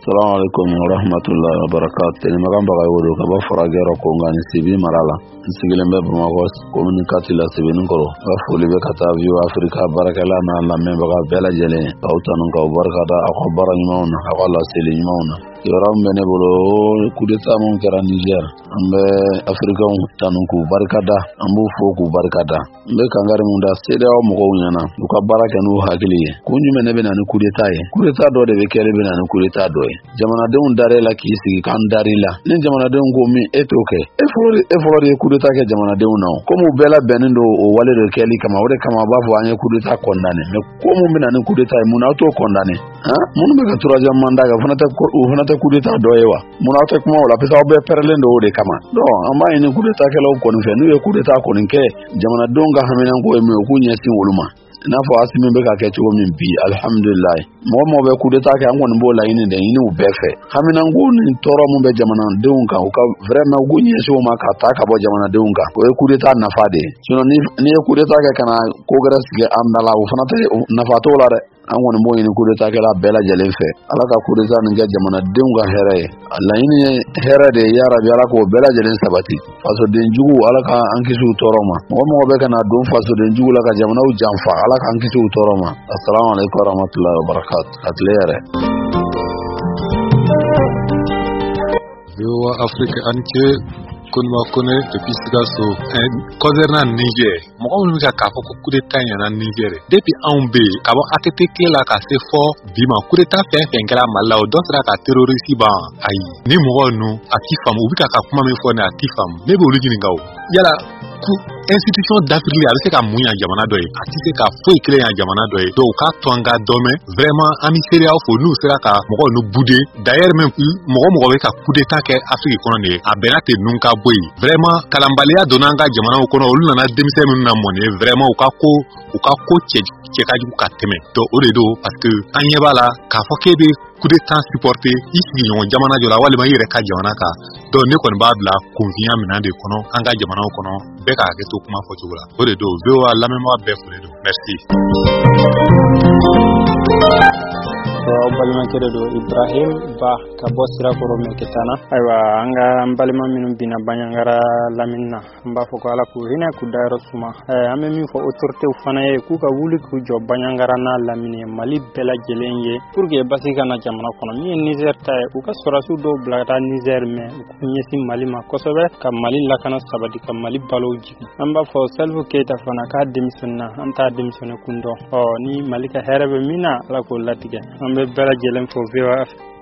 Assalamu alaikum wa rahmatullahi wa barakatuh. Ni magamba ga wodo ka ba faragero ko ngani sibi marala. Sigile mbe Bamako communicate la sibi ngoro. Ba foli be kata view Africa barakala na la memba ga bela jele. Kautanu ka barakada akhbara nymauna awala seli nymauna. Yoram bene bolo kudeta mon kera Niger. Ambe Africa tanunku barakada ambu foku barakada. Mbe kangari munda sede o mo nyana. Duka baraka nu hakili. Kunyu mene bena ni kudeta ye. Kudeta do de be kele bena ni kudeta do ye. Jamana denw dare la k'i sigi kan dari la ni jamana denw ko min e t'o kɛ e fɔlɔ de ye coup d'état kɛ jamana denw na comme u bɛɛ labɛnnen don o wale de kɛli kama o de kama a b'a fɔ an ye coup d'état condamné mais ko mun bɛna ni coup d'état ye mun na aw t'o condamné minnu bɛ ka troisième mandat kɛ o fana tɛ coup d'état dɔ ye wa mun na aw tɛ kuma o la parce que aw bɛɛ pɛrɛlen don o de kama donc an b'a ɲini coup d'état kɛlaw kɔni fɛ n'u ye coup d'état kɔni kɛ jamanadenw ka haminanko ye min ye u k'u ɲɛsin olu ma n'a fɔ Asimi bɛ ka kɛ cogo min bi alhamdulillah mɔgɔ bɛ coup d'état kɛ an kɔni b'o laɲini de ɲini u bɛɛ fɛ haminanko ni tɔɔrɔ mun bɛ jamanadenw kan u ka vraiment u k'u ɲɛsin o ma ka ta ka bɔ jamanadenw kan o ye coup d'état nafa de ye sinon ni ye coup d'état kɛ ka na ko gɛrɛ sigi an da la o fana tɛ nafa t'o la dɛ an kɔni b'o ɲini coup d'état kɛla bɛɛ lajɛlen fɛ ala ka coup d'état nin kɛ jamanadenw ka hɛrɛ ye a laɲini ye hɛrɛ de ye ya rabi ala k'o bɛɛ lajɛlen sabati fasoden jugu ala ka an kisi u tɔɔrɔ ma mɔgɔ bɛ ka na don fasoden jugu la ka jamanaw janfa ala ka an kisi u tɔɔrɔ ma assalamu alaikum warahmatullahi wabarakatuh atile yɛrɛ Yo Afrique entier konma kone depuis Sigasso concernant Niger mɔgɔ minnu ka k'a fɔ ko coup d'état ɲɛna Niger depuis anw bɛ yen ka bɔ ATT tile la ka se fɔ bi ma coup d'état fɛn fɛn kɛra Mali la o dɔ sera ka terroriste ban ayi ni mɔgɔ ninnu a t'i faamu u bɛ ka kuma min fɔ ne a t'i faamu ne b'olu ɲininka o yala institution d'Afrique a bɛ se ka mun yan jamana dɔ ye a tɛ se ka foyi kelen yan jamana dɔ ye donc k'a to an ka dɔn mɛn vraiment an bɛ seereyaw fo n'u sera ka mɔgɔw nu bude d'ailleurs même mɔgɔ bɛ ka coup d'état kɛ Afrique kɔnɔ de ye a bɛnna ten nun ka bɔ yen vraiment kalanbaliya donna an ka jamanaw kɔnɔ olu nana denmisɛn minnu na mɔni vraiment u ka ko cɛ ka jugu ka tɛmɛ donc o de don parce que an ɲɛ b'a la k'a fɔ k'e bɛ coup d'état supporter i sigiɲɔgɔn jamana jɔ la walima i yɛrɛ ka jamana kan donc ne kɔni b'a bila confiance minɛn de kɔnɔ an ka jamanaw kɔnɔ bɛɛ ka hakɛ to kuma fɔcogo la o de don VOA lamɛnbaga bɛɛ foli don merci balimakɛ de don Ibrahim Ba ka bɔ Sirakɔrɔ Mɛkitana ayiwa an ka balima minnu bina Baɲangara lamini na an b'a fɔ ko Ala k'u hinɛ k'u dayɔrɔ suma an bɛ min fɔ autorités fana ye k'u ka wuli k'u jɔ Baɲangara n'a lamini Mali bɛɛ lajɛlen ye pour que basi ka na jamana kɔnɔ min ye Niger ta ye u ka sɔrɔdasiw dɔw bila ka taa Niger mais u k'u ɲɛsin Mali ma kosɛbɛ ka Mali lakana sabati ka Mali balo jigin an b'a fɔ Salif Keita fana k'a démissionné an t'a démissionné kun dɔn ni Mali ka hɛrɛ bɛ min na Ala k'o latigɛ an bɛ bɛɛ lajɛlen fo VOA